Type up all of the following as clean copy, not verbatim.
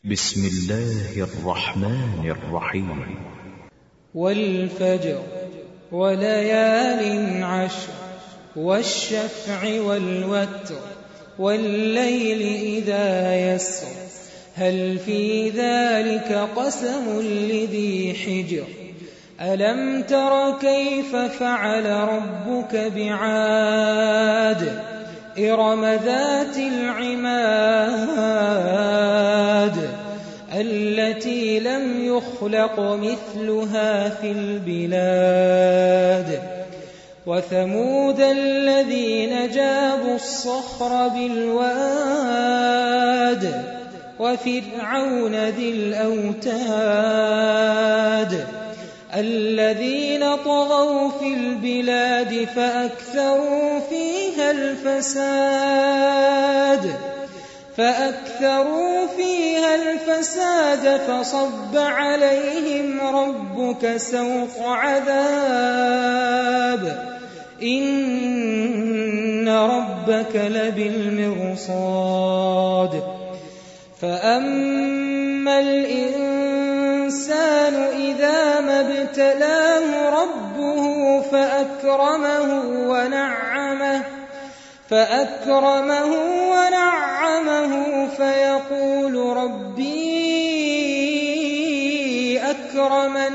بسم الله الرحمن الرحيم. والفجر وليال عشر والشفع والوتر والليل إذا يسر هل في ذلك قسم لذي حجر ألم تر كيف فعل ربك بعاد إرم ذات العماد التي لم يخلق مثلها في البلاد وثمود الذين جابوا الصخر بالواد وفرعون ذي الأوتاد الذين طغوا في البلاد فأكثروا فيها الفساد فصب عليهم ربك سوط عذاب إن ربك لبالمرصاد فأما الإنسان إذا ما ابتلاه ربه فأكرمه ونعمه فيقول ربي أكرمن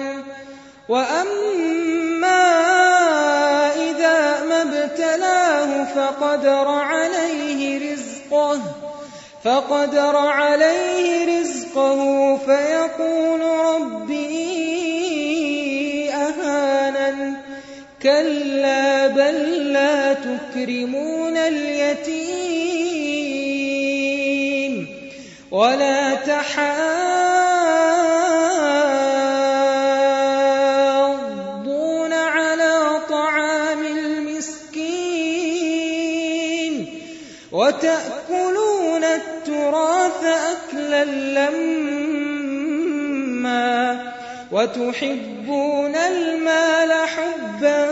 وأما إذا ما ابتلاه فقدر عليه رزقه فيقول ربي أهانن كلا بل لا تكرمون اليتيم ولا تحاضون على طعام المسكين وتأكلون التراث أكلا لما وتحبون المال حبا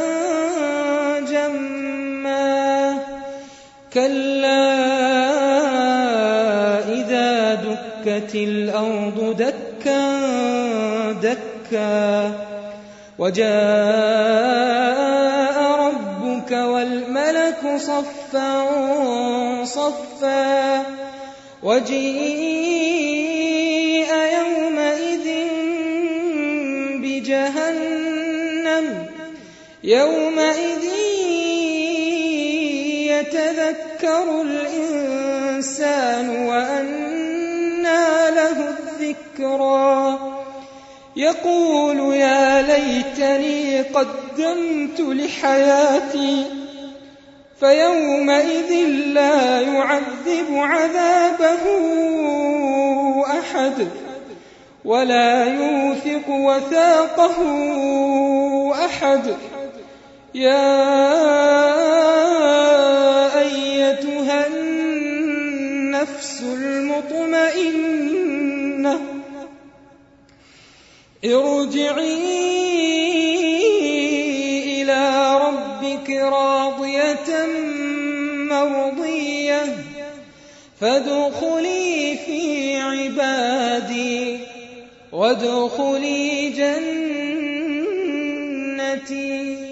جما كلا إذا دكت الأرض دكا دكا وجاء ربك والملك صفا صفا وجيء يومئذ بجهنم يومئذ يتذكر الإنسان وأنى له الذكرى يقول يا ليتني قدمت لحياتي فيومئذ لا يعذب عذابه أحد ولا يوثق وثاقه أحد يا أيتها النفس المطمئنة ارجعي إلى ربك راضية مرضية فادخلي في عبادي وادخلي جنتي.